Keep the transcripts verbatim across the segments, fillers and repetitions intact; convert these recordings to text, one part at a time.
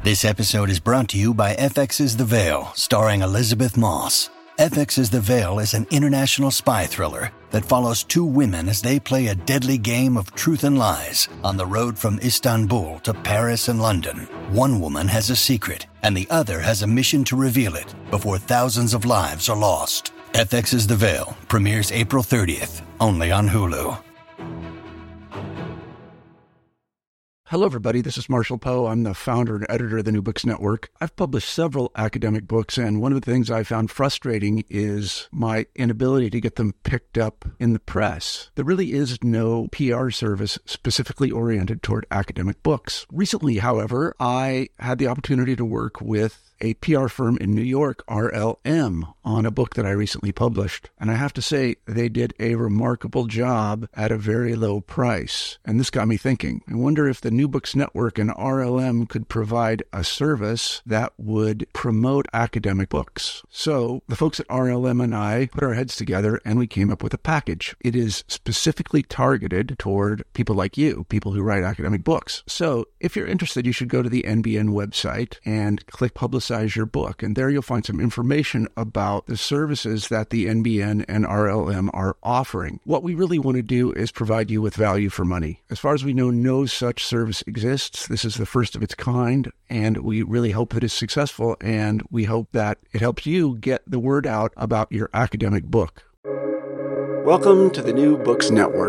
This episode is brought to you by F X's The Veil, starring Elizabeth Moss. F X's The Veil is an international spy thriller that follows two women as they play a deadly game of truth and lies on the road from Istanbul to Paris and London. One woman has a secret, and the other has a mission to reveal it before thousands of lives are lost. F X's The Veil premieres April thirtieth, only on Hulu. Hello, everybody. This is Marshall Poe. I'm the founder and editor of the New Books Network. I've published several academic books, and one of the things I found frustrating is my inability to get them picked up in the press. There really is no P R service specifically oriented toward academic books. Recently, however, I had the opportunity to work with a P R firm in New York, R L M, on a book that I recently published. And I have to say, they did a remarkable job at a very low price. And this got me thinking. I wonder if the New Books Network and R L M could provide a service that would promote academic books. So the folks at R L M and I put our heads together and we came up with a package. It is specifically targeted toward people like you, people who write academic books. So if you're interested, you should go to the N B N website and click Publicize your book. And there you'll find some information about the services that the N B N and R L M are offering. What we really want to do is provide you with value for money. As far as we know, no such service exists. This is the first of its kind, and we really hope it is successful, and we hope that it helps you get the word out about your academic book. Welcome to the New Books Network.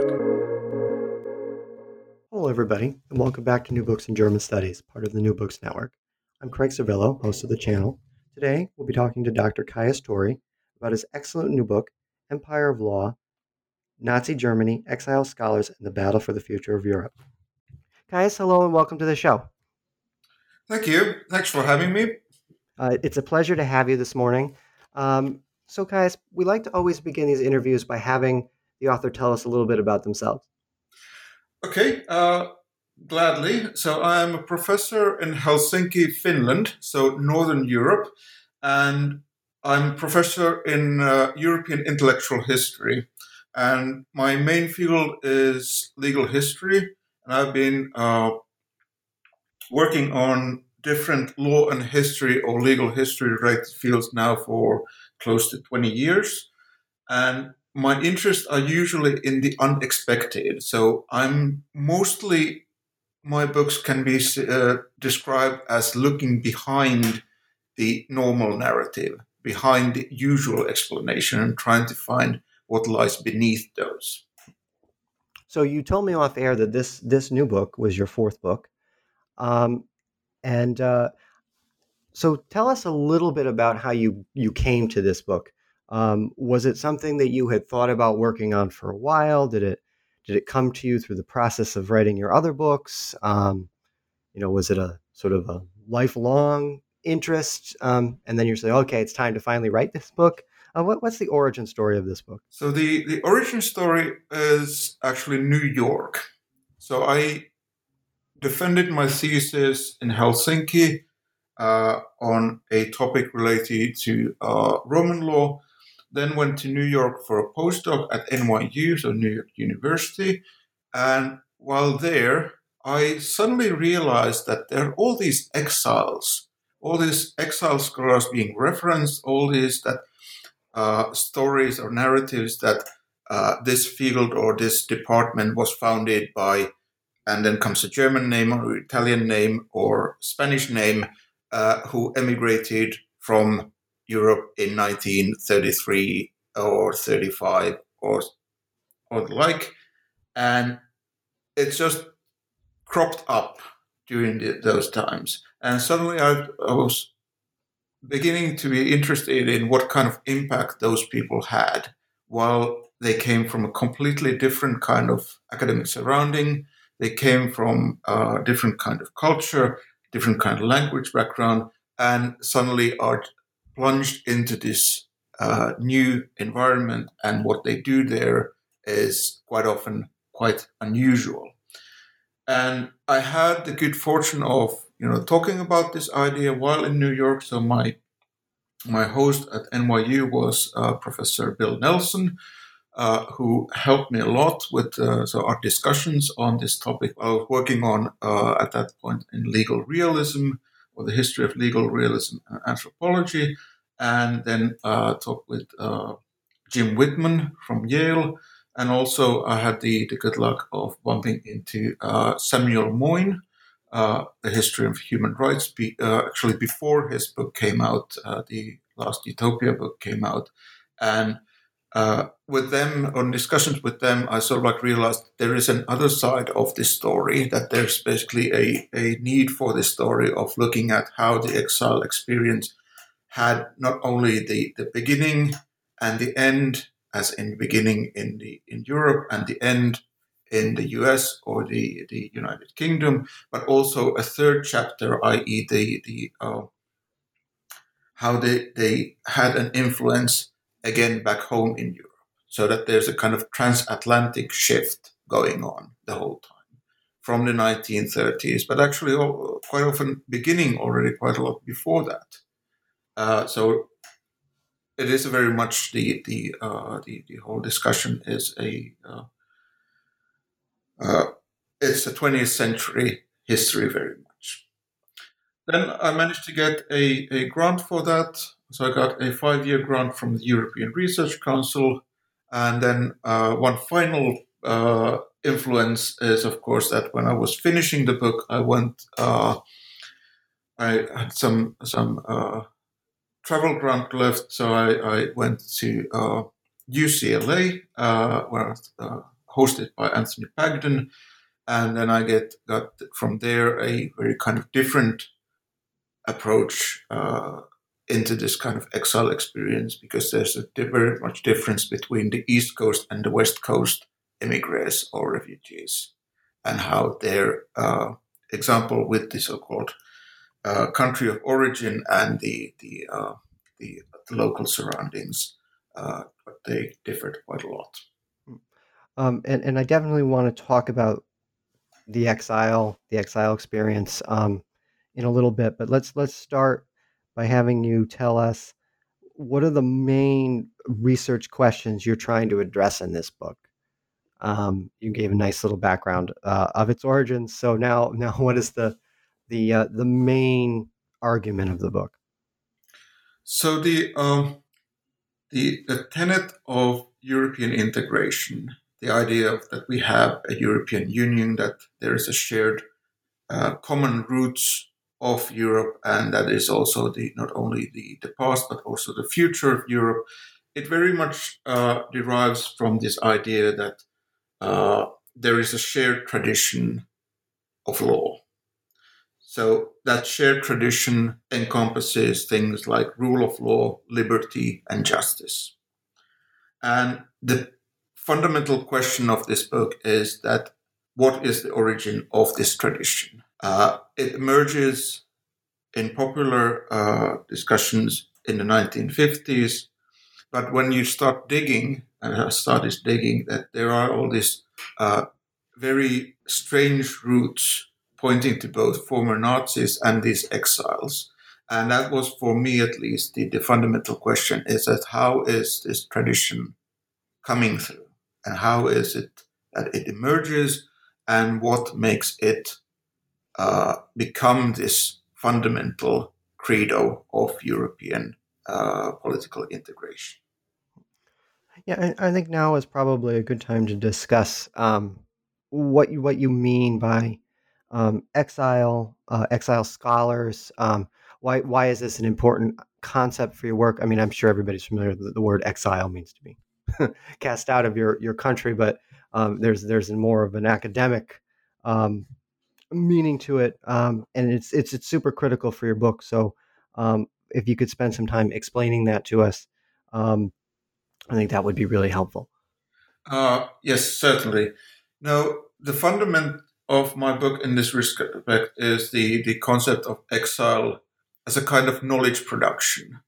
Hello, everybody, and welcome back to New Books in German Studies, part of the New Books Network. I'm Craig Cervillo, host of the channel. Today, we'll be talking to Doctor Caius Torri about his excellent new book, Empire of Law, Nazi Germany, Exile Scholars, and the Battle for the Future of Europe. Caius, hello and welcome to the show. Thank you. Thanks for having me. Uh, it's a pleasure to have you this morning. Um, so, Caius, we like to always begin these interviews by having the author tell us a little bit about themselves. Okay. Uh, Gladly. So I'm a professor in Helsinki, Finland, so Northern Europe, and I'm a professor in uh, European intellectual history. And my main field is legal history, and I've been uh, working on different law and history or legal history related fields now for close to twenty years. And my interests are usually in the unexpected. So I'm mostly My books can be uh, described as looking behind the normal narrative, behind the usual explanation, and trying to find what lies beneath those. So you told me off air that this this new book was your fourth book. Um, and uh, so tell us a little bit about how you, you came to this book. Um, was it something that you had thought about working on for a while? Did it Did it come to you through the process of writing your other books? Um, you know, was it a sort of a lifelong interest? Um, and then you're saying, okay, it's time to finally write this book. Uh, what, what's the origin story of this book? So the, the origin story is actually New York. So I defended my thesis in Helsinki uh, on a topic related to uh, Roman law. Then went to New York for a postdoc at N Y U, so New York University. And while there, I suddenly realized that there are all these exiles, all these exile scholars being referenced, all these that uh, stories or narratives that uh, this field or this department was founded by, and then comes a German name or Italian name or Spanish name, uh, who emigrated from Europe in nineteen thirty-three or thirty-five or or the like, and it's just cropped up during the, those times. And suddenly I, I was beginning to be interested in what kind of impact those people had while they came from a completely different kind of academic surrounding. They came from a different kind of culture, different kind of language background, and suddenly are plunged into this uh, new environment, and what they do there is quite often quite unusual. And I had the good fortune of, you know, talking about this idea while in New York. So my my host at N Y U was uh, Professor Bill Nelson, uh, who helped me a lot with uh, so our discussions on this topic. I was working on uh, at that point in legal realism, or the history of legal realism and anthropology, and then uh, talked with uh, Jim Whitman from Yale, and also I had the, the good luck of bumping into uh, Samuel Moyn, uh, The History of Human Rights, be, uh, actually before his book came out, uh, the last Utopia book came out, and uh, with them, on discussions with them, I sort of like realized there is an other side of this story, that there's basically a, a need for this story of looking at how the exile experience had not only the, the beginning and the end, as in the beginning in the in Europe and the end in the U S or the, the United Kingdom, but also a third chapter, that is, the the uh, how they they had an influence again back home in Europe, so that there's a kind of transatlantic shift going on the whole time from the nineteen thirties, but actually all, quite often beginning already quite a lot before that. Uh, so it is very much the the uh, the, the whole discussion is a uh, uh, it's a twentieth century history very much. Then I managed to get a, a grant for that. So I got a five-year grant from the European Research Council. And then uh, one final uh, influence is, of course, that when I was finishing the book, I went, uh, I had some some uh, travel grant left. So I, I went to uh, U C L A, uh, where I was uh, hosted by Anthony Pagden. And then I get got from there a very kind of different approach uh, into this kind of exile experience, because there's a very much difference between the East Coast and the West Coast immigrants or refugees, and how their uh, example with the so-called uh, country of origin and the the, uh, the, the local surroundings, uh, but they differed quite a lot. Um, and, and I definitely want to talk about the exile, the exile experience um, in a little bit, but let's let's start by having you tell us what are the main research questions you're trying to address in this book. Um, you gave a nice little background uh, of its origins. So now, now what is the the uh, the main argument of the book? So the um, the the tenet of European integration, the idea of that we have a European Union, that there is a shared uh, common roots of Europe, and that is also the not only the, the past but also the future of Europe. It very much uh, derives from this idea that uh, there is a shared tradition of law. So that shared tradition encompasses things like rule of law, liberty, and justice. And the fundamental question of this book is that what is the origin of this tradition? Uh, it emerges in popular uh, discussions in the nineteen fifties, but when you start digging, and I started digging, that there are all these uh, very strange roots pointing to both former Nazis and these exiles. And that was, for me at least, the, the fundamental question is that how is this tradition coming through? And how is it that it emerges, and what makes it uh, become this fundamental credo of European uh, political integration? Yeah, I, I think now is probably a good time to discuss um, what you what you mean by um, exile, uh, exile scholars. Um, why why is this an important concept for your work? I mean, I'm sure everybody's familiar with the word exile means to be cast out of your, your country, but um, there's there's more of an academic um, meaning to it, um, and it's it's it's super critical for your book. So um, if you could spend some time explaining that to us, um, I think that would be really helpful. Uh, yes, certainly. Now, the fundament of my book in this respect is the, the concept of exile as a kind of knowledge production.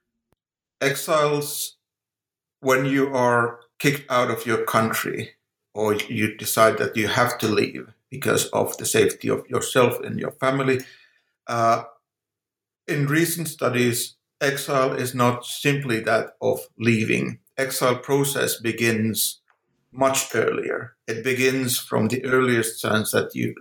Exiles, when you are kicked out of your country, or you decide that you have to leave because of the safety of yourself and your family, uh, in recent studies, exile is not simply that of leaving. Exile process begins much earlier. It begins from the earliest sense that you that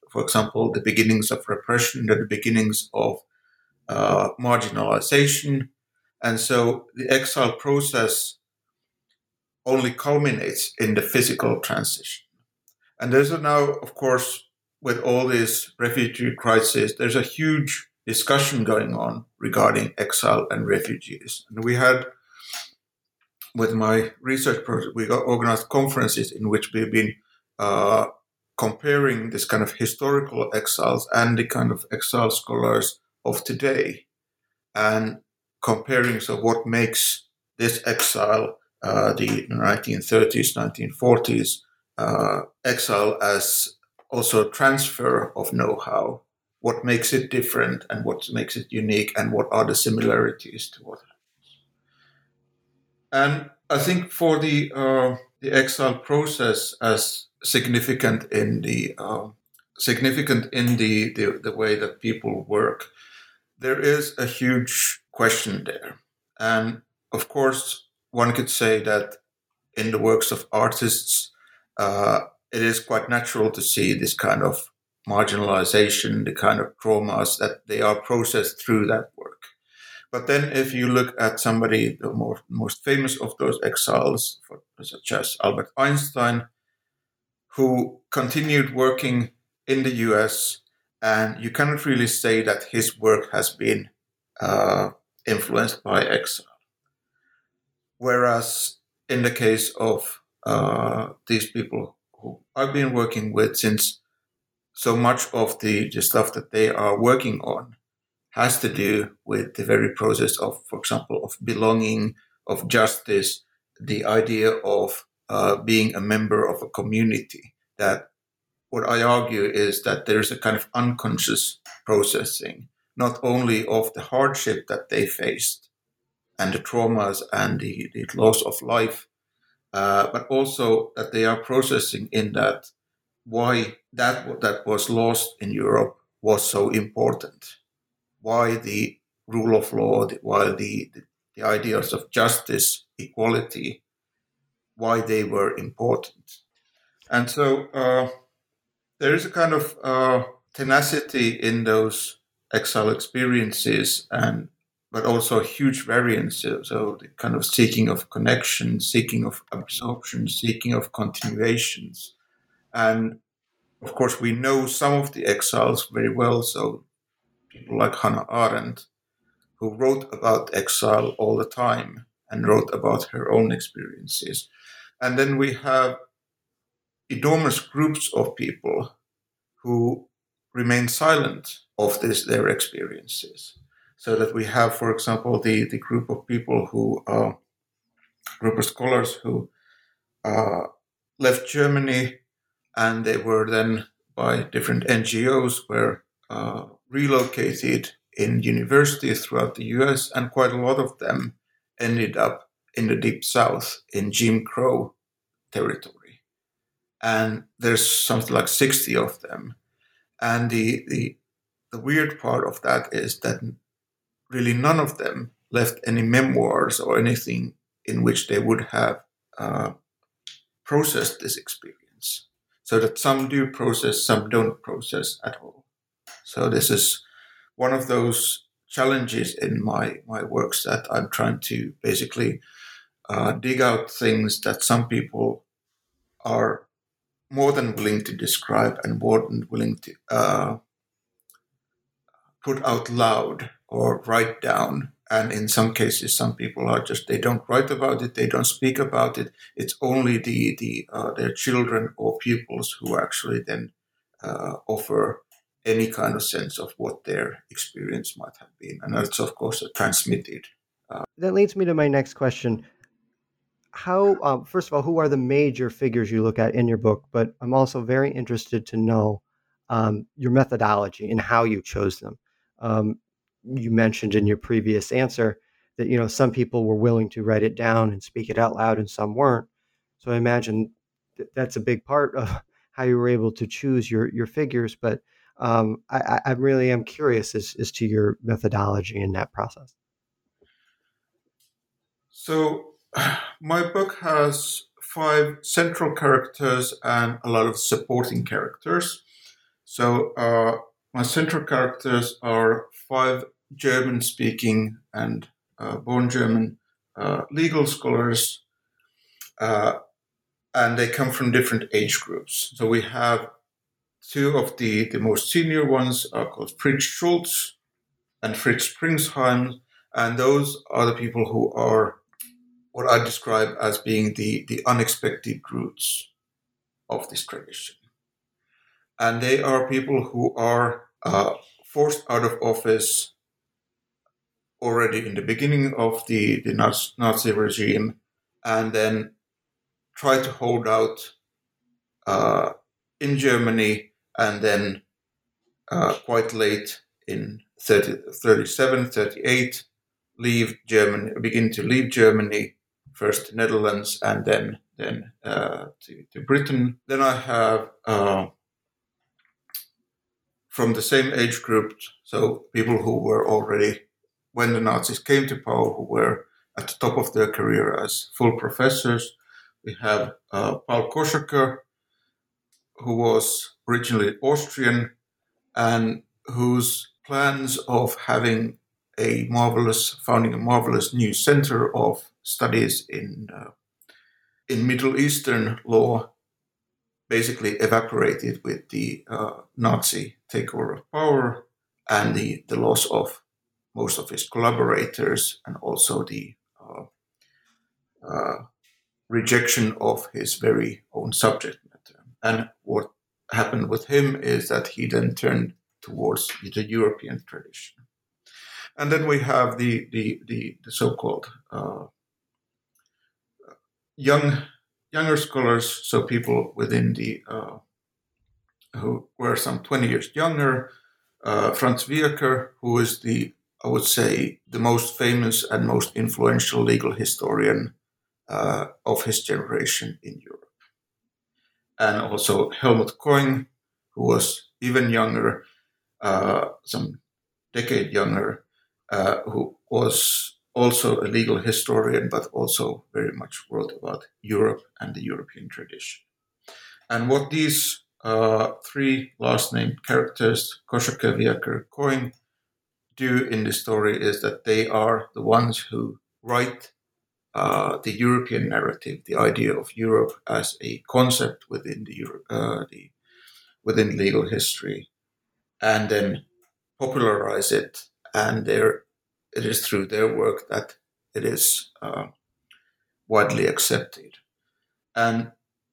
for example, the beginnings of repression, the beginnings of uh, marginalization. And so the exile process only culminates in the physical transition. And there's a now, of course, with all this refugee crisis, there's a huge discussion going on regarding exile and refugees. And we had, with my research project, we got organized conferences in which we've been uh, comparing this kind of historical exiles and the kind of exile scholars of today, and comparing so what makes this exile, uh, the nineteen thirties, nineteen forties uh, exile, as also transfer of know-how, what makes it different and what makes it unique, and what are the similarities to what happens. And I think for the uh, the exile process as significant in the uh, significant in the, the the way that people work, there is a huge question there. And of course, one could say that in the works of artists, uh, it is quite natural to see this kind of marginalization, the kind of traumas that they are processed through that work. But then if you look at somebody, the more, most famous of those exiles, for, such as Albert Einstein, who continued working in the U S, and you cannot really say that his work has been uh, influenced by exile. Whereas in the case of uh, these people who I've been working with, since so much of the, the stuff that they are working on has to do with the very process of, for example, of belonging, of justice, the idea of uh, being a member of a community, that what I argue is that there's a kind of unconscious processing, not only of the hardship that they faced and the traumas and the, the loss of life, uh, but also that they are processing in that why that that was lost in Europe was so important, why the rule of law, why the, the, the ideas of justice, equality, why they were important. And so uh, there is a kind of uh, tenacity in those exile experiences, and but also huge variance. So the kind of seeking of connection, seeking of absorption, seeking of continuations. And of course, we know some of the exiles very well. So people like Hannah Arendt, who wrote about exile all the time and wrote about her own experiences. And then we have enormous groups of people who remain silent of this, their experiences. So that we have, for example, the, the group of people who are, group of scholars who uh, left Germany, and they were then by different N G Os were uh, relocated in universities throughout the U S, and quite a lot of them ended up in the Deep South in Jim Crow territory. And there's something like sixty of them. And the, the the weird part of that is that really none of them left any memoirs or anything in which they would have uh, processed this experience. So that some do process, some don't process at all. So this is one of those challenges in my, my works, that I'm trying to basically uh, dig out things that some people are more than willing to describe and more than willing to uh, put out loud or write down. And in some cases, some people are just, they don't write about it, they don't speak about it. It's only the, the uh, their children or pupils who actually then uh, offer any kind of sense of what their experience might have been. And that's, of course, transmitted. Uh, that leads me to my next question. How, uh, first of all, who are the major figures you look at in your book? But I'm also very interested to know um, your methodology and how you chose them. Um, you mentioned in your previous answer that, you know, some people were willing to write it down and speak it out loud and some weren't. So I imagine that that's a big part of how you were able to choose your, your figures. But um, I, I really am curious as, as to your methodology in that process. So my book has five central characters and a lot of supporting characters. So uh, my central characters are five German-speaking and uh, born German uh, legal scholars, uh, and they come from different age groups. So we have two of the, the most senior ones are called Fritz Schulz and Fritz Springsheim, and those are the people who are what I describe as being the, the unexpected roots of this tradition. And they are people who are uh, forced out of office already in the beginning of the, the Nazi regime, and then try to hold out uh, in Germany, and then uh, quite late in thirty, thirty-seven, thirty-eight, leave Germany, begin to leave Germany, first to Netherlands and then then uh, to, to Britain. Then I have uh, from the same age group, so people who were already, when the Nazis came to power, who were at the top of their career as full professors. We have uh, Paul Koschaker, who was originally Austrian and whose plans of having a marvelous, founding a marvelous new center of studies in uh, in Middle Eastern law basically evaporated with the uh, Nazi takeover of power and the, the loss of most of his collaborators, and also the uh, uh, rejection of his very own subject matter. And what happened with him is that he then turned towards the European tradition. And then we have the the the, the so-called uh, young younger scholars, so people within the uh, who were some twenty years younger. Uh, Franz Wierker, who is the, I would say, the most famous and most influential legal historian uh, of his generation in Europe. And also Helmut Koing, who was even younger, uh, some decade younger, uh, who was also a legal historian, but also very much wrote about Europe and the European tradition. And what these uh, three last-named characters, Koschaker, Wierker, Koing, do in the story is that they are the ones who write uh, the European narrative, the idea of Europe as a concept within the, Euro- uh, the within legal history, and then popularize it. And there, it is through their work that it is uh, widely accepted. And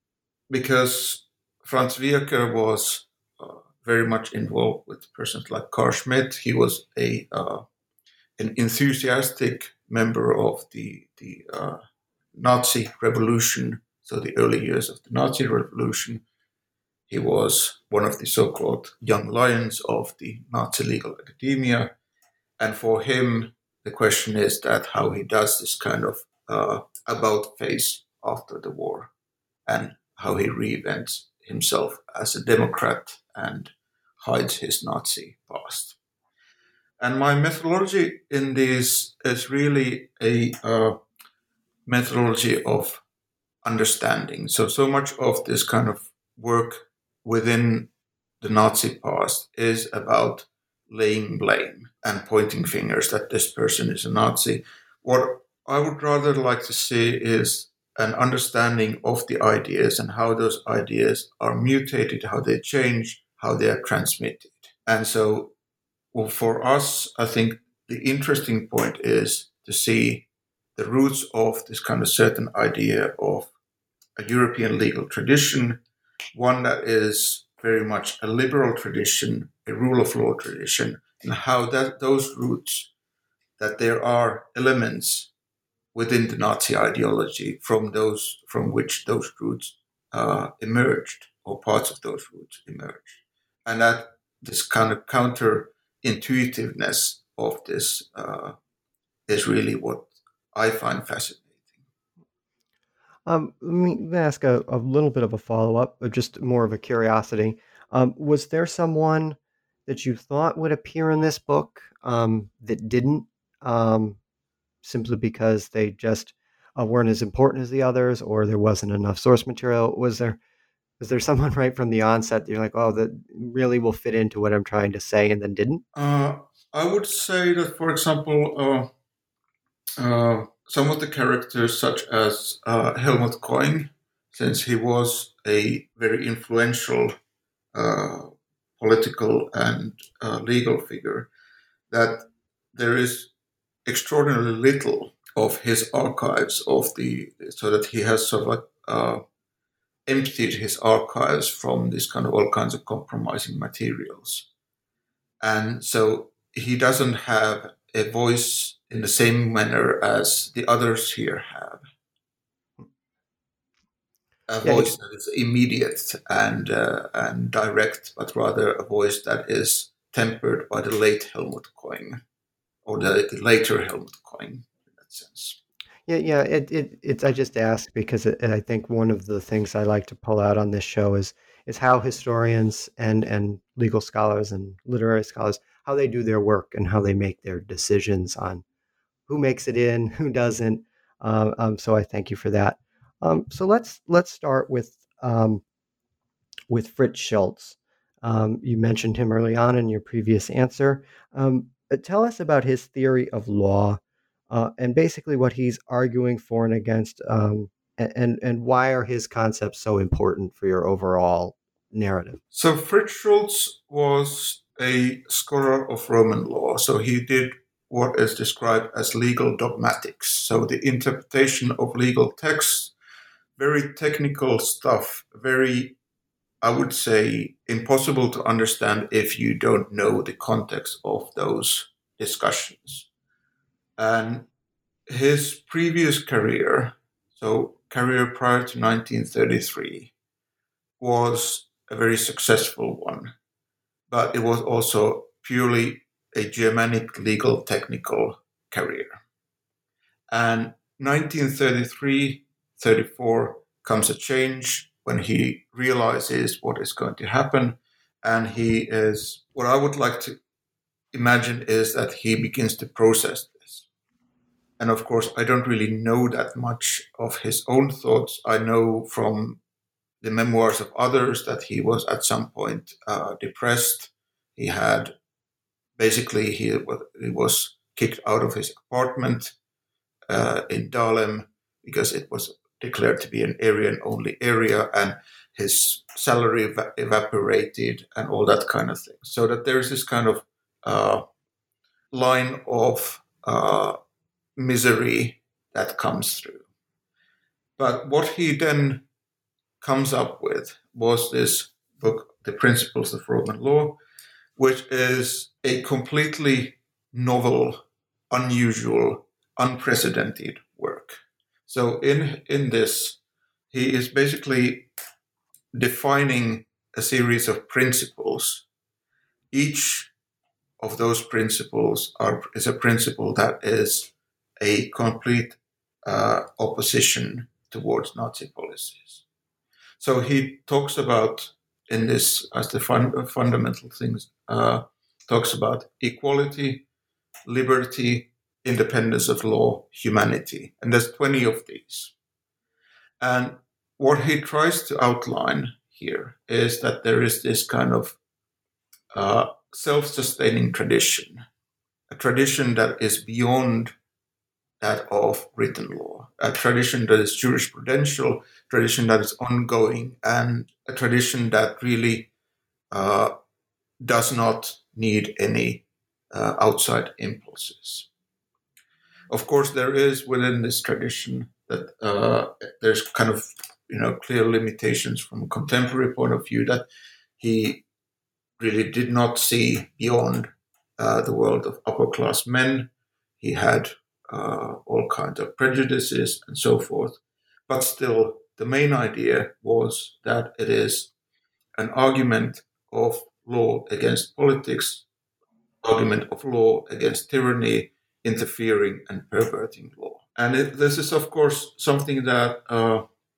because Franz Wierker was uh, very much involved with persons like Carl Schmitt, he was a uh, an enthusiastic member of the the uh, Nazi revolution, so the early years of the Nazi revolution. He was one of the so-called young lions of the Nazi legal academia. And for him, the question is that how he does this kind of uh, about face after the war, and how he reinvents himself as a Democrat and hides his Nazi past. And my methodology in this is really a uh, methodology of understanding. So, so much of this kind of work within the Nazi past is about laying blame and pointing fingers that this person is a Nazi. What I would rather like to see is an understanding of the ideas and how those ideas are mutated, how they change, how they are transmitted. And so, well, for us, I think the interesting point is to see the roots of this kind of certain idea of a European legal tradition, one that is very much a liberal tradition, a rule of law tradition, and how that those roots, that there are elements within the Nazi ideology from those from which those roots uh, emerged, or parts of those roots emerged, and that this kind of counterintuitiveness of this uh, is really what I find fascinating. Um, let me ask a, a little bit of a follow-up, but just more of a curiosity. Um, was there someone that you thought would appear in this book um, that didn't, um, simply because they just uh, weren't as important as the others, or there wasn't enough source material? Was there Was there someone right from the onset that you're like, oh, that really will fit into what I'm trying to say, and then didn't? Uh, I would say that, for example, uh, uh, some of the characters, such as uh, Helmut Koing, since he was a very influential uh, political and uh, legal figure, that there is extraordinarily little of his archives of the, so that he has sort of like uh, emptied his archives from this kind of all kinds of compromising materials. And so he doesn't have a voice in the same manner as the others here have. A Yeah, voice that is immediate and uh, and direct, but rather a voice that is tempered by the late Helmut Koing, or the, the later Helmut Koing, in that sense. Yeah, yeah. It, it it's I just ask because it, I think one of the things I like to pull out on this show is is how historians and and legal scholars and literary scholars, how they do their work and how they make their decisions on who makes it in, who doesn't. Uh, um, so I thank you for that. Um, so let's let's start with um, with Fritz Schultz. Um, you mentioned him early on in your previous answer. Um, uh, tell us about his theory of law, uh, and basically what he's arguing for and against, um, and and why are his concepts so important for your overall narrative? So Fritz Schultz was a scholar of Roman law. So he did what is described as legal dogmatics. So the interpretation of legal texts, very technical stuff, very, I would say, impossible to understand if you don't know the context of those discussions. And his previous career, so career prior to nineteen thirty-three, was a very successful one, but it was also purely a Germanic legal technical career. And nineteen thirty-three thirty-four comes a change when he realizes what is going to happen, and he is, what I would like to imagine is that he begins to process this. And of course, I don't really know that much of his own thoughts. I know from the memoirs of others that he was at some point uh, depressed. He had, basically, he, he was kicked out of his apartment uh, in Dahlem because it was declared to be an Aryan-only area, and his salary ev- evaporated and all that kind of thing. So that there's this kind of uh, line of uh, misery that comes through. But what he then comes up with was this book, The Principles of Roman Law, which is a completely novel, unusual, unprecedented work. So in, in this, he is basically defining a series of principles. Each of those principles are, is a principle that is a complete uh, opposition towards Nazi policies. So he talks about, in this, as the fun, fundamental things, uh, talks about equality, liberty, independence of law, humanity. And there's twenty of these. And what he tries to outline here is that there is this kind of uh, self-sustaining tradition, a tradition that is beyond that of written law, a tradition that is jurisprudential, tradition that is ongoing, and a tradition that really uh, does not need any uh, outside impulses. Of course, there is within this tradition that uh, there's kind of, you know, clear limitations from a contemporary point of view, that he really did not see beyond uh, the world of upper class men. He had uh, all kinds of prejudices and so forth. But still, the main idea was that it is an argument of law against politics, argument of law against tyranny, interfering and perverting law. And it, this is, of course, something that uh,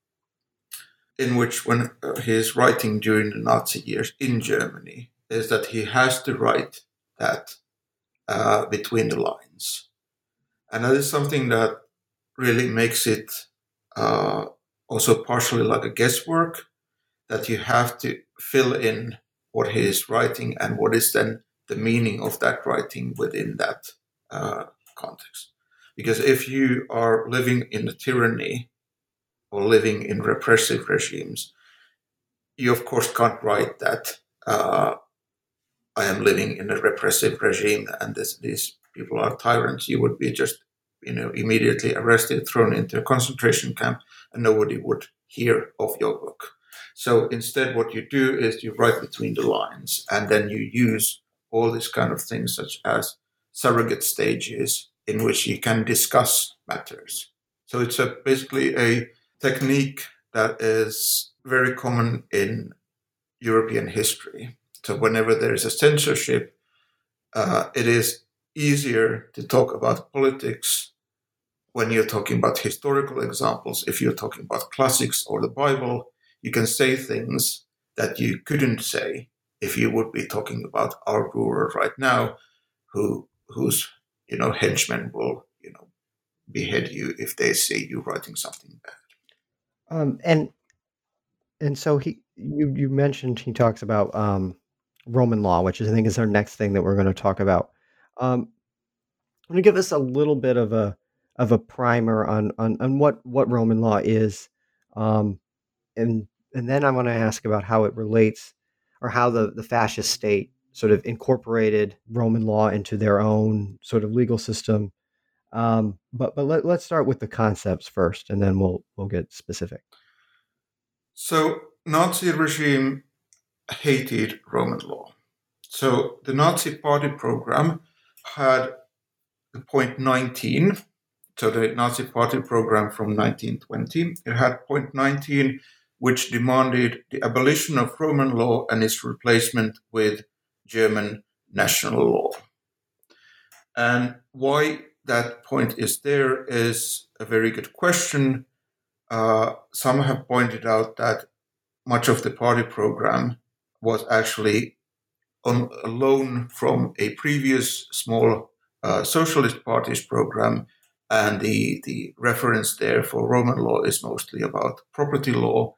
in which, when uh, he is writing during the Nazi years in Germany, is that he has to write that uh, between the lines. And that is something that really makes it uh, also partially like a guesswork, that you have to fill in what he is writing and what is then the meaning of that writing within that uh, context. Because if you are living in a tyranny or living in repressive regimes, you of course can't write that uh, I am living in a repressive regime and this, these people are tyrants. You would be just, you know, immediately arrested, thrown into a concentration camp, and nobody would hear of your book. So instead, what you do is you write between the lines, and then you use all these kind of things, such as surrogate stages, in which you can discuss matters. So it's a, basically a technique that is very common in European history. So whenever there is a censorship, uh, it is easier to talk about politics when you're talking about historical examples. If you're talking about classics or the Bible, you can say things that you couldn't say if you would be talking about our ruler right now, who whose you know henchmen will you know behead you if they see you writing something bad. Um, and and so he you you mentioned he talks about um, Roman law, which I think is our next thing that we're going to talk about. Um, want to give us a little bit of a of a primer on on, on what what Roman law is, um, and and then I want to ask about how it relates, or how the the fascist state sort of incorporated Roman law into their own sort of legal system. Um, but but let, let's start with the concepts first, and then we'll we'll get specific. So Nazi regime hated Roman law. So the Nazi Party program had the point nineteen. So the Nazi Party program from nineteen twenty, it had point nineteen, which demanded the abolition of Roman law and its replacement with German national law. And why that point is there is a very good question. Uh, some have pointed out that much of the party program was actually on a loan from a previous small uh, socialist party's program, and the, the reference there for Roman law is mostly about property law.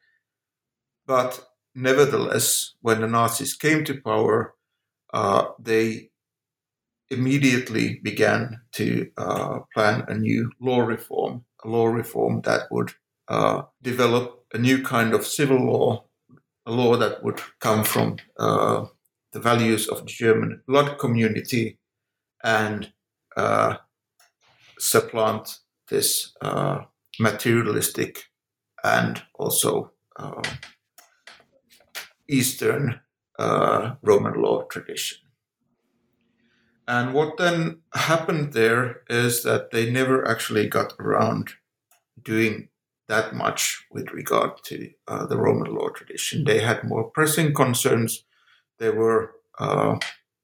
But nevertheless, when the Nazis came to power, uh, they immediately began to uh, plan a new law reform, a law reform that would uh, develop a new kind of civil law, a law that would come from uh, the values of the German blood community and uh, supplant this uh, materialistic and also uh, Eastern uh, Roman law tradition. And what then happened there is that they never actually got around doing that much with regard to uh, the Roman law tradition. They had more pressing concerns. There were uh,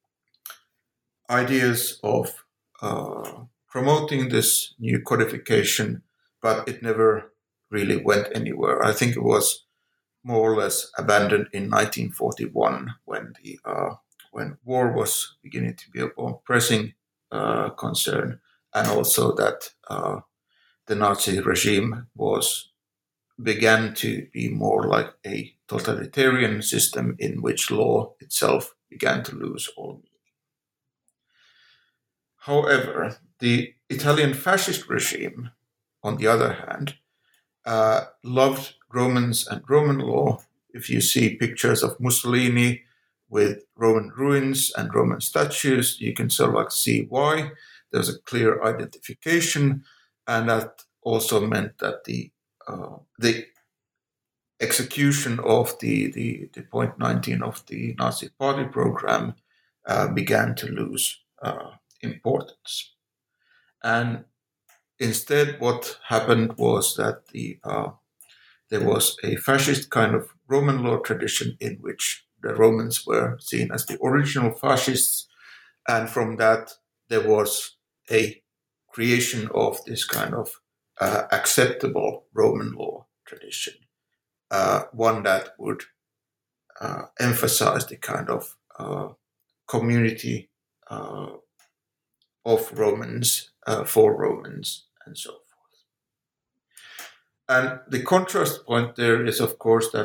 ideas of uh, promoting this new codification, but it never really went anywhere. I think it was more or less abandoned in nineteen forty-one when the uh, when war was beginning to be a more pressing uh, concern, and also that uh, the Nazi regime was began to be more like a totalitarian system in which law itself began to lose all meaning. However, the Italian fascist regime, on the other hand, uh, loved Romans and Roman law. If you see pictures of Mussolini with Roman ruins and Roman statues, you can sort of like see why. There's a clear identification, and that also meant that the uh, the execution of the, the, the point nineteen of the Nazi Party program uh, began to lose uh, importance. And instead, what happened was that the uh, there was a fascist kind of Roman law tradition in which the Romans were seen as the original fascists, and from that there was a creation of this kind of uh, acceptable Roman law tradition, uh, one that would uh, emphasize the kind of uh, community uh, of Romans uh, for Romans and so forth. And the contrast point there is, of course, that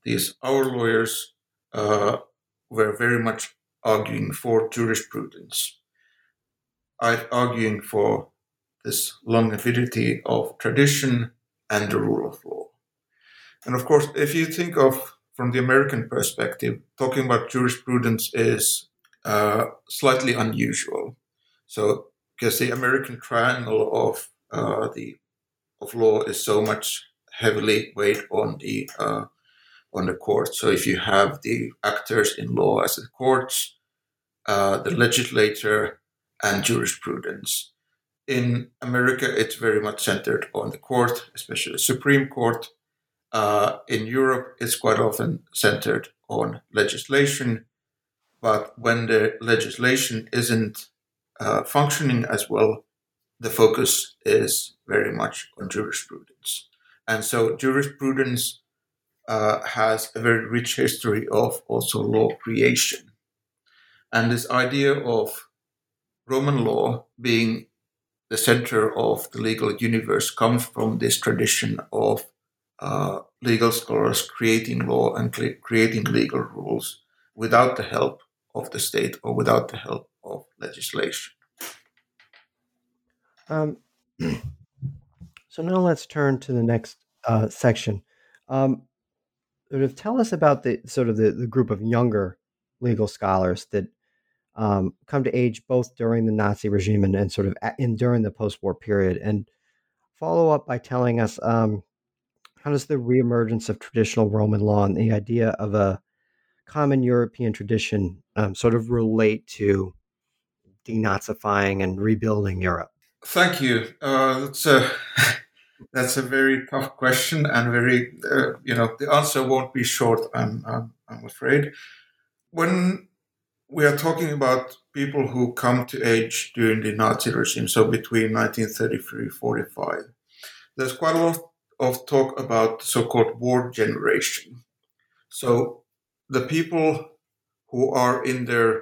these our lawyers uh, were very much arguing for jurisprudence, I arguing for this longevity of tradition and the rule of law. And of course, if you think of from the American perspective, talking about jurisprudence is uh, slightly unusual. So, because the American triangle of uh, the of law is so much heavily weighed on the uh, on the court. So, if you have the actors in law as the courts, uh, the legislature, and jurisprudence. In America, it's very much centered on the court, especially the Supreme Court. Uh, in Europe, it's quite often centered on legislation. But when the legislation isn't uh, functioning as well, the focus is very much on jurisprudence. And so jurisprudence uh, has a very rich history of also law creation. And this idea of Roman law being the center of the legal universe comes from this tradition of uh, legal scholars creating law and cre- creating legal rules without the help of the state or without the help of legislation. Um, so now let's turn to the next uh, section. Um, sort of tell us about the sort of the, the group of younger legal scholars that um, come to age both during the Nazi regime and, and sort of a- in during the post-war period, and follow up by telling us um, how does the reemergence of traditional Roman law and the idea of a common European tradition um, sort of relate to denazifying and rebuilding Europe? Thank you. Uh, that's a that's a very tough question, and very uh, you know the answer won't be short. I'm I'm, I'm afraid. When we are talking about people who come to age during the Nazi regime, so between nineteen thirty-three and forty-five, there's quite a lot of talk about the so-called war generation. So the people who are in their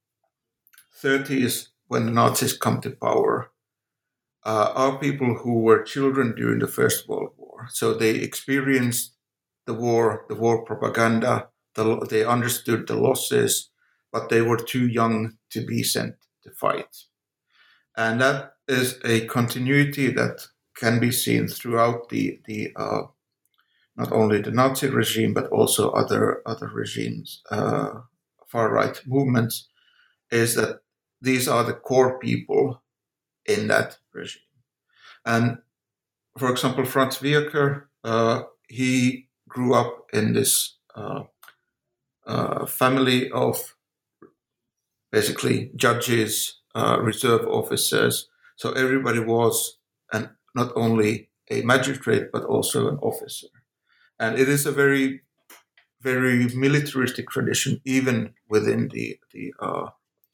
thirties when the Nazis come to power uh, are people who were children during the First World War. So they experienced the war, the war propaganda, the, they understood the losses, but they were too young to be sent to fight. And that is a continuity that can be seen throughout the, the uh, not only the Nazi regime, but also other, other regimes, uh, far-right movements, is that these are the core people in that regime. And for example, Franz Wierker, uh, he grew up in this uh, uh, family of basically judges, uh, reserve officers. So everybody was an, not only a magistrate, but also an officer. And it is a very, very militaristic tradition, even within the, the uh,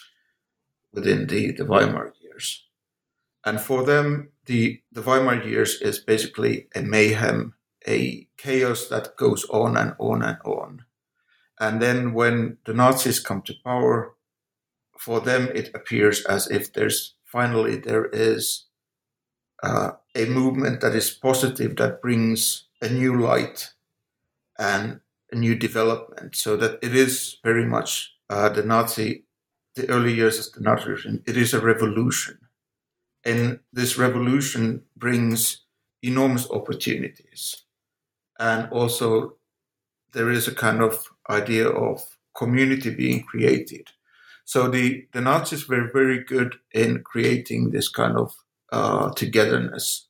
within the, the Weimar years. And for them, the, the Weimar years is basically a mayhem, a chaos that goes on and on and on. And then when the Nazis come to power, for them it appears as if there's finally there is uh, a movement that is positive, that brings a new light and a new development, so that it is very much uh, the Nazi, the early years of the Nazi regime, it is a revolution. And this revolution brings enormous opportunities. And also there is a kind of idea of community being created. So the, the Nazis were very good in creating this kind of uh, togetherness.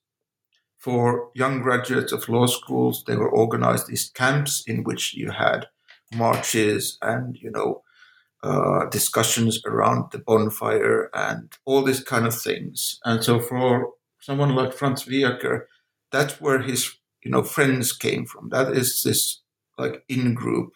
For young graduates of law schools, they were organized these camps in which you had marches and, you know, uh, discussions around the bonfire and all these kind of things. And so for someone like Franz Wierker, that's where his, you know, friends came from. That is this like in-group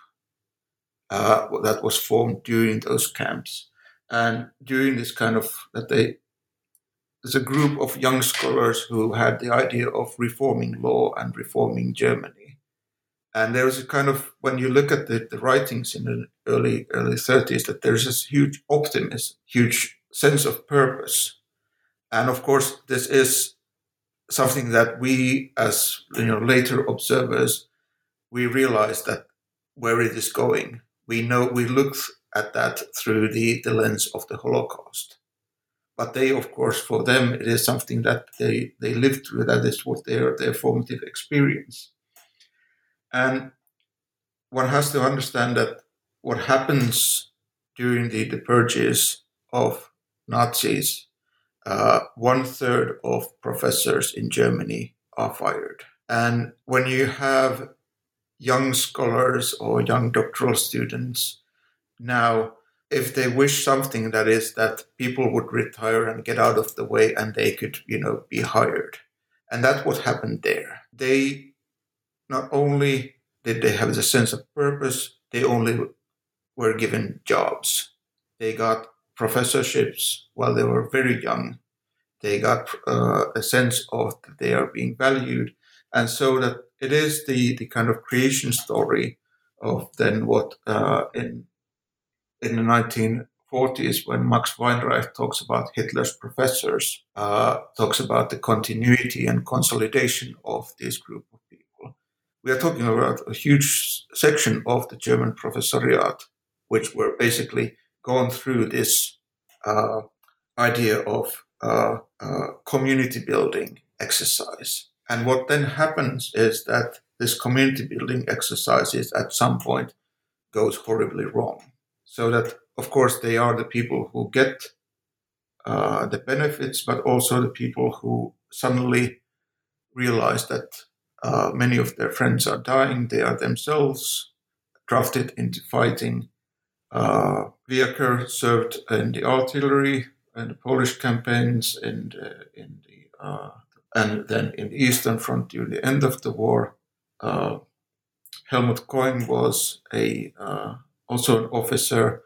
uh, that was formed during those camps. And during this kind of, that they, there's a group of young scholars who had the idea of reforming law and reforming Germany. And there was a kind of, when you look at the, the writings in the early early thirties, that there's this huge optimism, huge sense of purpose. And of course, this is something that we, as you know, later observers, we realize that where it is going. We know we look at that through the, the lens of the Holocaust. But they, of course, for them, it is something that they, they lived through. That is what their, their formative experience. And one has to understand that what happens during the, the purges of Nazis, uh, one third of professors in Germany are fired. And when you have young scholars or young doctoral students now, if they wish something, that is that people would retire and get out of the way and they could, you know, be hired. And that's what happened there. They not only did they have the sense of purpose, they only were given jobs. They got professorships while they were very young. They got uh, a sense of that they are being valued. And so that it is the, the kind of creation story of then what uh, in in the nineteen forties, when Max Weinreich talks about Hitler's professors, uh, talks about the continuity and consolidation of this group of people. We are talking about a huge section of the German professoriate, which were basically gone through this uh, idea of uh, uh, community building exercise. And what then happens is that this community building exercises at some point goes horribly wrong. So that, of course, they are the people who get uh, the benefits, but also the people who suddenly realize that uh, many of their friends are dying. They are themselves drafted into fighting. Uh, Wiecker served in the artillery in the Polish campaigns, in the, in the uh, and then in the Eastern Front during the end of the war. Uh, Helmut Koehn was a uh, also an officer.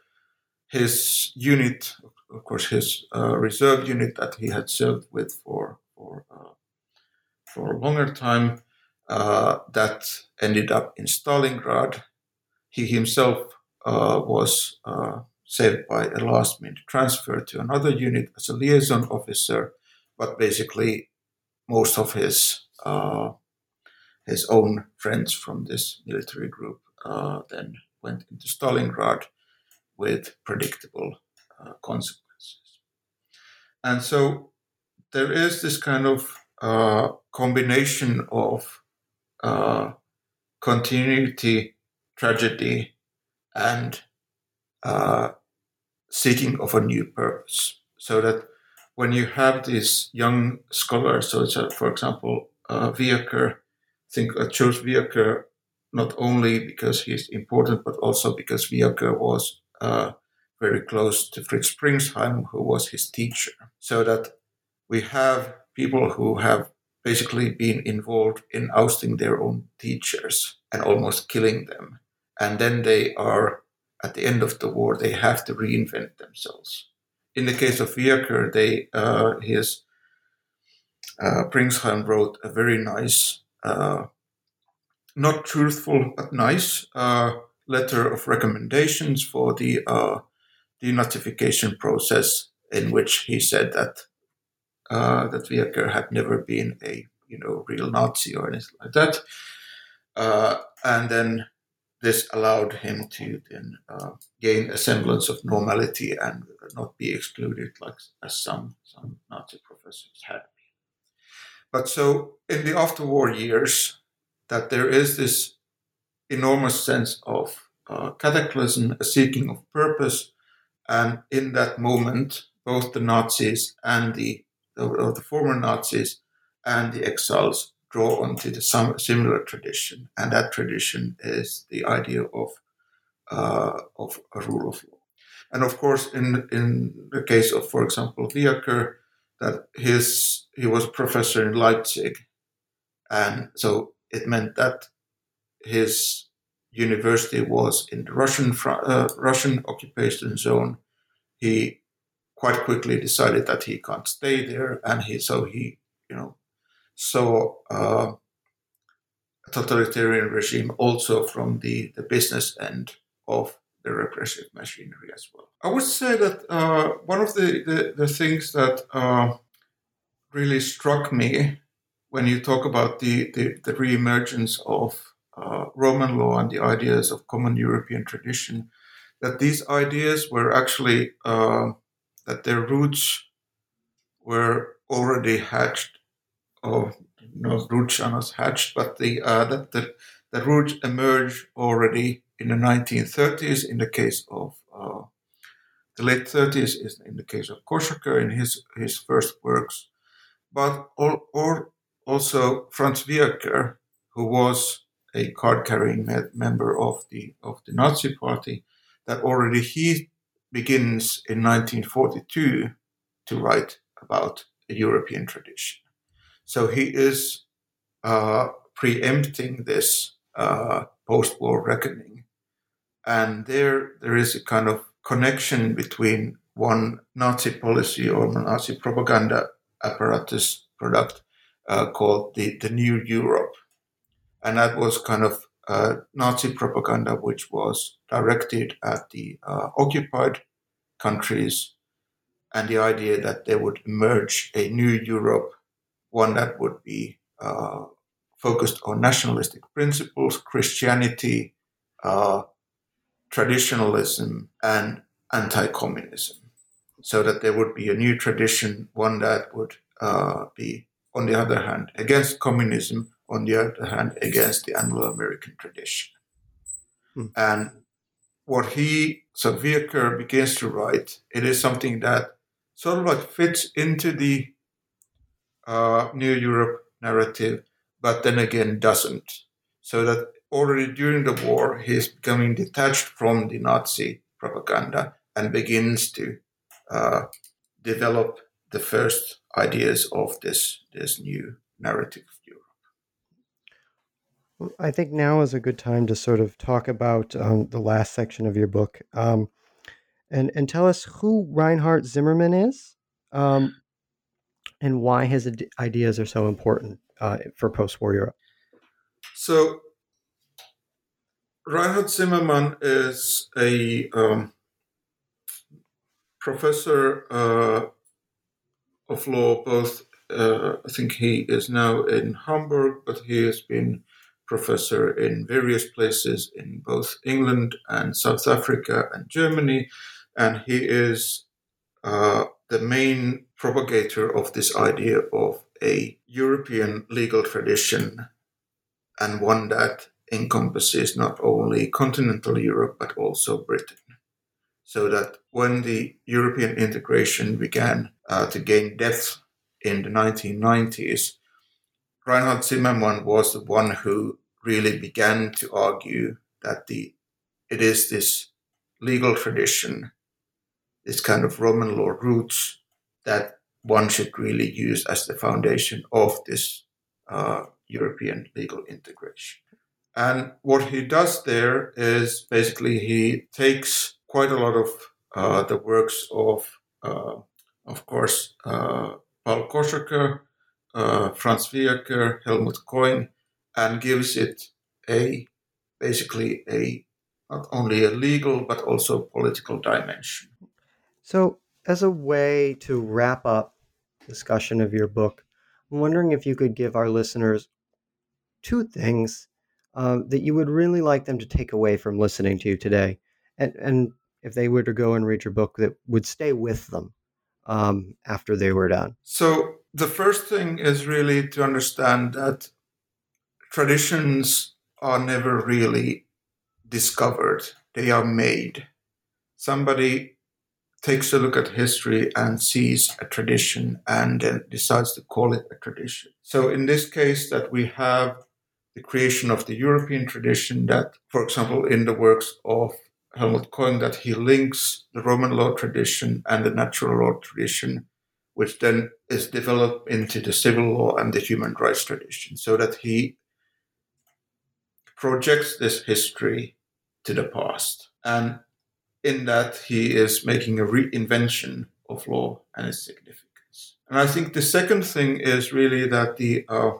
His unit, of course, his uh, reserve unit that he had served with for for uh, for a longer time, uh, that ended up in Stalingrad. He himself uh, was uh, saved by a last-minute transfer to another unit as a liaison officer, but basically most of his uh, his own friends from this military group uh, then went into Stalingrad with predictable uh, consequences. And so there is this kind of uh, combination of uh, continuity, tragedy, and uh, seeking of a new purpose. So that when you have these young scholars, so it's a, for example, uh, Wiecker, I think I chose Wiecker not only because he's important, but also because Wiecker was uh, very close to Fritz Springsheim, who was his teacher. So that we have people who have basically been involved in ousting their own teachers and almost killing them. And then they are, at the end of the war, they have to reinvent themselves. In the case of Wiecker, they, uh, his, uh, Springsheim wrote a very nice, uh, not truthful, but nice uh, letter of recommendations for the uh, denazification process, in which he said that uh, that Wiecker had never been a you know real Nazi or anything like that, uh, and then this allowed him to then uh, gain a semblance of normality and not be excluded like as some some Nazi professors had been. But so in the after-war years, that there is this enormous sense of uh, cataclysm, a seeking of purpose, and in that moment, both the Nazis and the, the, the former Nazis and the exiles draw onto the some similar tradition, and that tradition is the idea of uh, of a rule of law. And of course, in in the case of, for example, Wiecker, that his he was a professor in Leipzig, and so it meant that his university was in the Russian uh, Russian occupation zone. He quite quickly decided that he can't stay there, and he so he you know saw uh, a totalitarian regime also from the, the business end of the repressive machinery as well. I would say that uh, one of the, the, the things that uh, really struck me when you talk about the, the, the re-emergence of uh, Roman law and the ideas of common European tradition, that these ideas were actually, uh, that their roots were already hatched, or no, roots are not hatched, but the, uh, that the, the roots emerged already in the nineteen thirties in the case of, uh, the late thirties is in the case of Korsakov in his, his first works, but all, or also Franz Wirker, who was a card-carrying me- member of the of the Nazi Party, that already he begins in nineteen forty-two to write about a European tradition. So he is uh, preempting this uh, post-war reckoning, and there there is a kind of connection between one Nazi policy or Nazi propaganda apparatus product uh, called the, the New Europe. And that was kind of uh, Nazi propaganda which was directed at the uh, occupied countries, and the idea that there would emerge a new Europe, one that would be uh, focused on nationalistic principles, Christianity, uh, traditionalism, and anti-communism. So that there would be a new tradition, one that would uh, be, on the other hand, against communism, on the other hand, against the Anglo-American tradition. Hmm. And what he, so Wirker, begins to write, it is something that sort of like fits into the uh, New Europe narrative, but then again doesn't. So that already during the war, he is becoming detached from the Nazi propaganda and begins to uh, develop the first ideas of this, this new narrative of Europe. Well, I think now is a good time to sort of talk about um, the last section of your book, um, and and tell us who Reinhard Zimmermann is, um, and why his ad- ideas are so important uh, for post-war Europe. So Reinhard Zimmermann is a um, professor uh, of law, both, uh, I think he is now in Hamburg, but he has been professor in various places in both England and South Africa and Germany, and he is uh, the main propagator of this idea of a European legal tradition, and one that encompasses not only continental Europe but also Britain. So that when the European integration began uh, to gain depth in the nineteen nineties, Reinhard Zimmermann was the one who really began to argue that the it is this legal tradition, this kind of Roman law roots, that one should really use as the foundation of this uh, European legal integration. And what he does there is basically he takes quite a lot of uh, the works of, uh, of course, uh, Paul Korsakov, uh, Franz Wirker, Helmut Koing, and gives it a basically a not only a legal but also political dimension. So, as a way to wrap up discussion of your book, I'm wondering if you could give our listeners two things uh, that you would really like them to take away from listening to you today, and and if they were to go and read your book, that would stay with them um, after they were done. So the first thing is really to understand that traditions are never really discovered, they are made. Somebody takes a look at history and sees a tradition and then decides to call it a tradition. So in this case, that we have the creation of the European tradition that, for example, in the works of Helmut Koing, that he links the Roman law tradition and the natural law tradition, which then is developed into the civil law and the human rights tradition, so that he projects this history to the past. And in that, he is making a reinvention of law and its significance. And I think the second thing is really that the uh,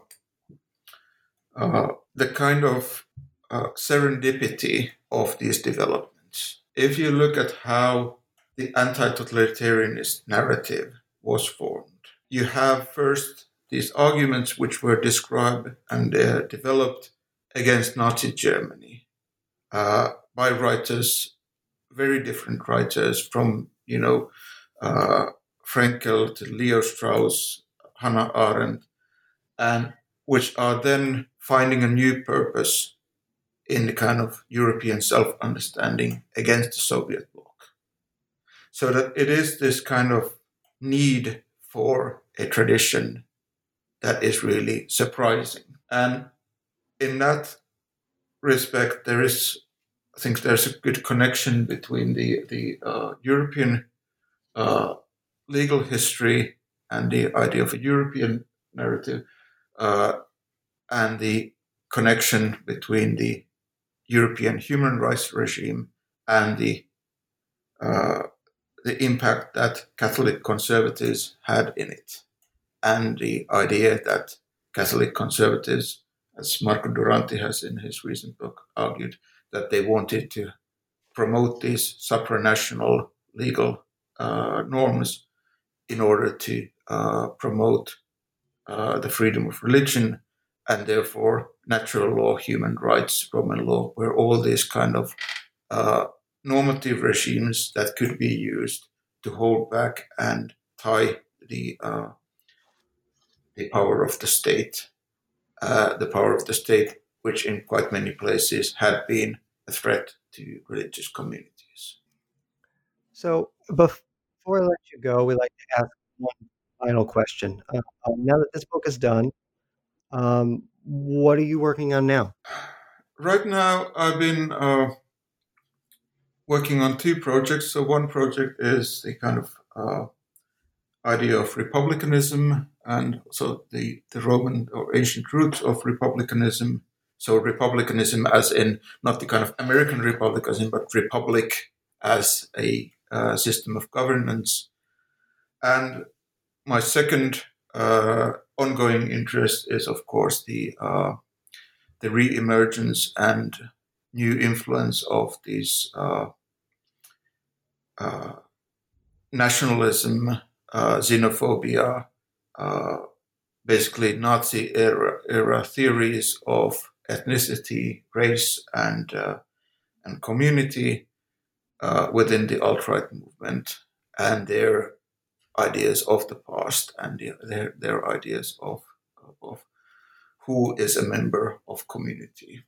uh, the kind of uh, serendipity of these developments. If you look at how the anti-totalitarianist narrative was formed, you have first these arguments which were described and uh, developed against Nazi Germany uh, by writers, very different writers from, you know, uh, Frankl to Leo Strauss, Hannah Arendt, and which are then finding a new purpose in the kind of European self-understanding against the Soviet bloc. So that it is this kind of need for a tradition that is really surprising. And in that respect, there is, I think there's a good connection between the, the uh, European uh, legal history and the idea of a European narrative uh, and the connection between the European human rights regime and the uh, the impact that Catholic conservatives had in it, and the idea that Catholic conservatives, as Marco Duranti has in his recent book argued, that they wanted to promote these supranational legal uh, norms in order to uh, promote uh, the freedom of religion and therefore natural law, human rights, Roman law, were all these kind of uh, normative regimes that could be used to hold back and tie the uh, the power of the state, uh, the power of the state, which in quite many places had been a threat to religious communities. So before I let you go, we like to ask one final question. Uh, uh, now that this book is done, um, what are you working on now? Right now, I've been uh, working on two projects. So one project is the kind of uh, idea of republicanism and so the, the Roman or ancient roots of republicanism. So republicanism as in not the kind of American republicanism, but republic as a uh, system of governance. And my second uh, ongoing interest is, of course, the uh, the re-emergence and new influence of these uh, uh, nationalism, uh, xenophobia, uh, basically Nazi era, era theories of ethnicity, race, and uh, and community uh, within the alt-right movement, and their ideas of the past and the, their their ideas of of who is a member of community.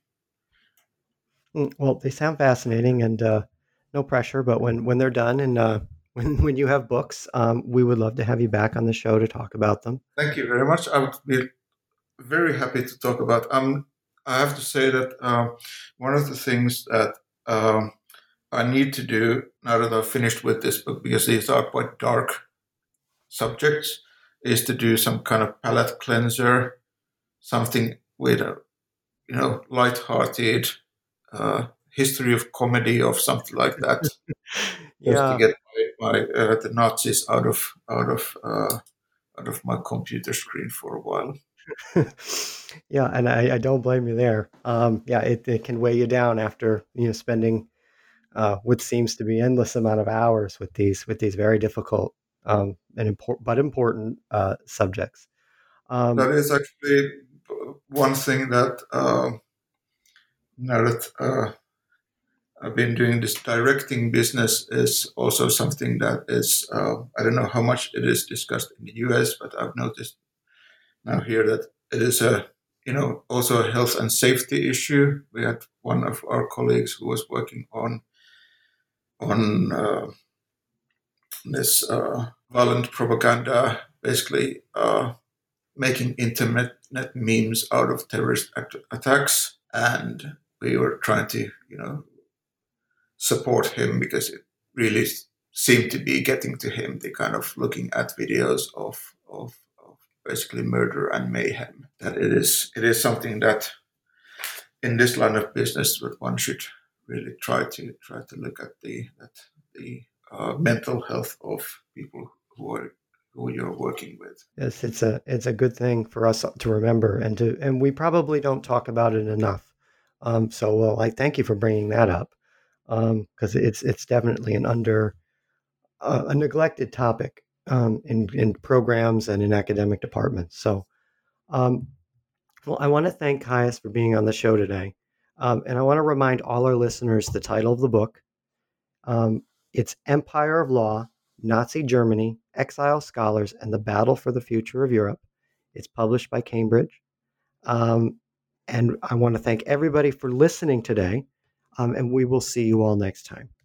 Well, they sound fascinating, and uh, no pressure. But when when they're done, and uh, when when you have books, um, we would love to have you back on the show to talk about them. Thank you very much. I would be very happy to talk about. Um, I have to say that uh, one of the things that um, I need to do now that I've finished with this book, because these are quite dark subjects, is to do some kind of palate cleanser, something with a you know light-hearted uh, history of comedy of something like that, Yeah. just to get my, my uh, the Nazis out of out of uh, out of my computer screen for a while. Yeah, and I, I don't blame you there. Um, yeah, it, it can weigh you down after you know spending uh, what seems to be endless amount of hours with these with these very difficult um, and important but important uh, subjects. Um, That is actually one thing that uh, now that uh, I've been doing this directing business is also something that is uh, I don't know how much it is discussed in the U S, but I've noticed now here that it is a you know also a health and safety issue. We had one of our colleagues who was working on on uh, this uh, violent propaganda, basically uh, making internet memes out of terrorist act- attacks, and we were trying to you know support him because it really seemed to be getting to him. The kind of looking at videos of of basically murder and mayhem. That it is it is something that in this line of business that one should really try to try to look at the at the uh, mental health of people who are who you're working with. Yes, it's a it's a good thing for us to remember, and to and we probably don't talk about it enough. Um, so, well, I thank you for bringing that up because um, it's it's definitely an under uh, a neglected topic um, in in programs and in academic departments. So, um, Well, I want to thank Caius for being on the show today. Um, and I want to remind all our listeners the title of the book. Um, it's Empire of Law, Nazi Germany, Exile Scholars, and the Battle for the Future of Europe. It's published by Cambridge. Um, and I want to thank everybody for listening today. Um, and we will see you all next time.